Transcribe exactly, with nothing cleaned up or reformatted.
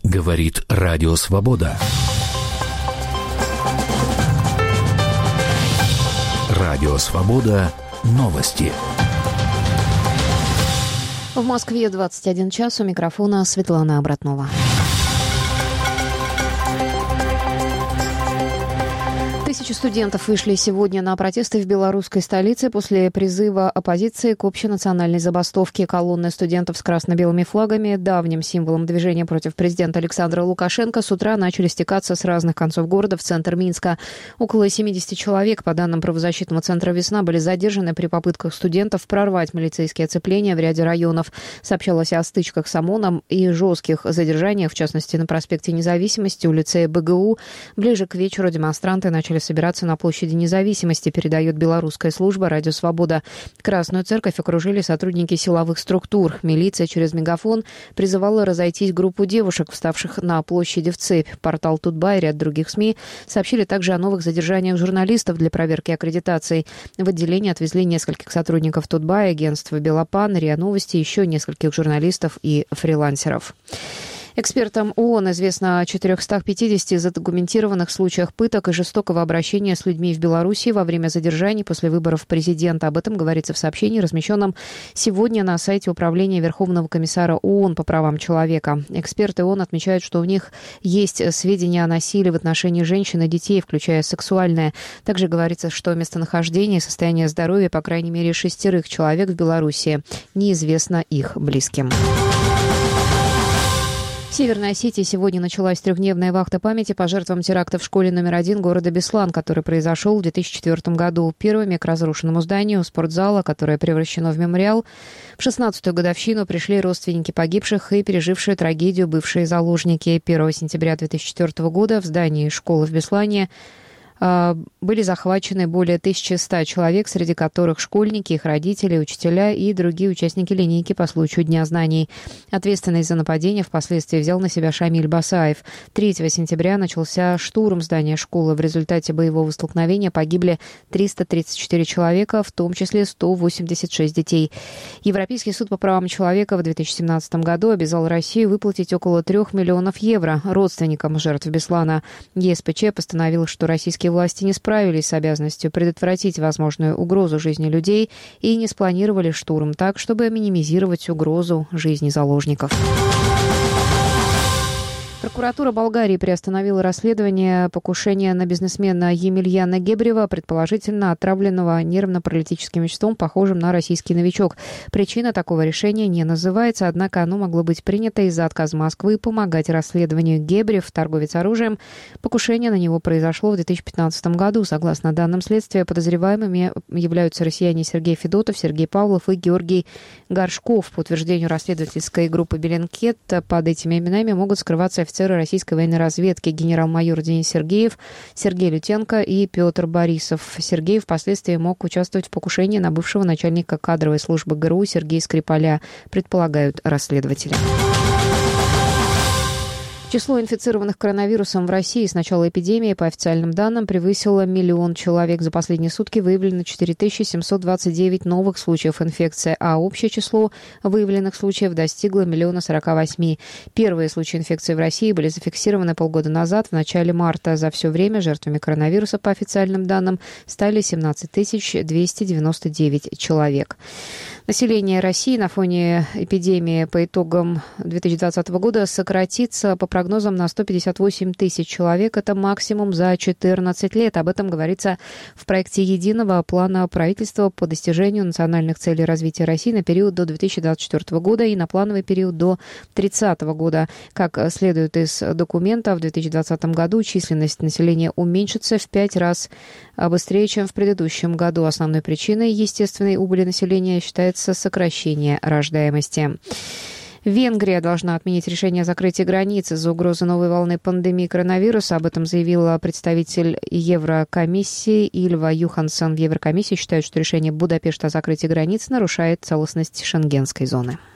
Говорит Радио Свобода. Радио Свобода. Новости. В Москве двадцать один час. У микрофона Светлана Обратнова. Тысячи студентов вышли сегодня на протесты в белорусской столице после призыва оппозиции к общенациональной забастовке. Колонны студентов с красно-белыми флагами, давним символом движения против президента Александра Лукашенко, с утра начали стекаться с разных концов города в центр Минска. Около семьдесят человек, по данным правозащитного центра «Весна», были задержаны при попытках студентов прорвать милицейские оцепления в ряде районов. Сообщалось о стычках с ОМОНом и жестких задержаниях, в частности, на проспекте Независимости, у лицея БГУ. Ближе к вечеру демонстранты начали собираться на площади Независимости, передает белорусская служба «Радио Свобода». Красную церковь окружили сотрудники силовых структур. Милиция через мегафон призывала разойтись группу девушек, вставших на площади в цепь. Портал Тутбай и ряд других СМИ сообщили также о новых задержаниях журналистов для проверки аккредитаций. В отделение отвезли нескольких сотрудников Тутбай, агентства «Белопан», РИА Новости, еще нескольких журналистов и фрилансеров. Экспертам ООН известно о четырехстах пятидесяти задокументированных случаях пыток и жестокого обращения с людьми в Беларуси во время задержаний после выборов президента. Об этом говорится в сообщении, размещенном сегодня на сайте Управления Верховного комиссара ООН по правам человека. Эксперты ООН отмечают, что у них есть сведения о насилии в отношении женщин и детей, включая сексуальное. Также говорится, что местонахождение и состояние здоровья, по крайней мере, шестерых человек в Беларуси неизвестно их близким. В Северной Осетии сегодня началась трехдневная вахта памяти по жертвам теракта в школе номер один города Беслан, который произошел в две тысячи четвёртом году. Первыми к разрушенному зданию спортзала, которое превращено в мемориал, в шестнадцатую годовщину пришли родственники погибших и пережившие трагедию бывшие заложники. первого сентября две тысячи четвёртого года в здании школы в Беслане были захвачены более тысячи ста человек, среди которых школьники, их родители, учителя и другие участники линейки по случаю Дня знаний. Ответственность за нападение впоследствии взял на себя Шамиль Басаев. третьего сентября начался штурм здания школы. В результате боевого столкновения погибли триста тридцать четыре человека, в том числе сто восемьдесят шесть детей. Европейский суд по правам человека в две тысячи семнадцатом году обязал Россию выплатить около трех миллионов евро родственникам жертв Беслана. ЕСПЧ постановил, что российские власти не справились с обязанностью предотвратить возможную угрозу жизни людей и не спланировали штурм так, чтобы минимизировать угрозу жизни заложников. Прокуратура Болгарии приостановила расследование покушения на бизнесмена Емельяна Гебрева, предположительно отравленного нервно-паралитическим веществом, похожим на российский новичок. Причина такого решения не называется, однако оно могло быть принято из-за отказа Москвы помогать расследованию. Гебрев, торговец оружием, покушение на него произошло в две тысячи пятнадцатом году. Согласно данным следствия, подозреваемыми являются россияне Сергей Федотов, Сергей Павлов и Георгий Горшков. По утверждению расследовательской группы «Беллинкет», под этими именами могут скрываться офицеры российской военной разведки генерал-майор Денис Сергеев, Сергей Лютенко и Петр Борисов. Сергеев впоследствии мог участвовать в покушении на бывшего начальника кадровой службы ГРУ Сергея Скрипаля, предполагают расследователи. Число инфицированных коронавирусом в России с начала эпидемии, по официальным данным, превысило миллион человек. За последние сутки выявлено четыре тысячи семьсот двадцать девять новых случаев инфекции, а общее число выявленных случаев достигло миллиона сорока восьми. Первые случаи инфекции в России были зафиксированы полгода назад, в начале марта. За все время жертвами коронавируса, по официальным данным, стали семнадцать тысяч двести девяносто девять человек. Население России на фоне эпидемии по итогам две тысячи двадцатого года сократится по прогнозам на сто пятьдесят восемь тысяч человек. Это максимум за четырнадцать лет. Об этом говорится в проекте единого плана правительства по достижению национальных целей развития России на период до две тысячи двадцать четвёртого года и на плановый период до две тысячи тридцатого года. Как следует из документа, в две тысячи двадцатом году численность населения уменьшится в пять раз быстрее, чем в предыдущем году. Основной причиной естественной убыли населения считается сокращение рождаемости. Венгрия должна отменить решение о закрытии границ из-за угрозы новой волны пандемии коронавируса. Об этом заявила представитель Еврокомиссии Ильва Юхансон. В Еврокомиссии считают, что решение Будапешта о закрытии границ нарушает целостность Шенгенской зоны.